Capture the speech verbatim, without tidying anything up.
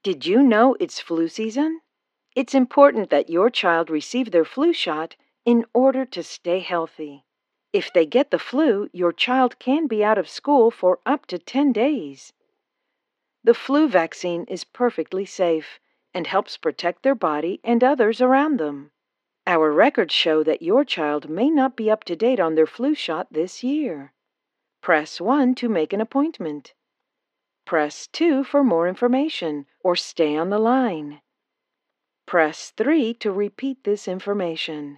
Did you know it's flu season? It's important that your child receive their flu shot in order to stay healthy. If they get the flu, your child can be out of school for up to ten days. The flu vaccine is perfectly safe and helps protect their body and others around them. Our records show that your child may not be up to date on their flu shot this year. Press one to make an appointment. Press two for more information or stay on the line. Press three to repeat this information.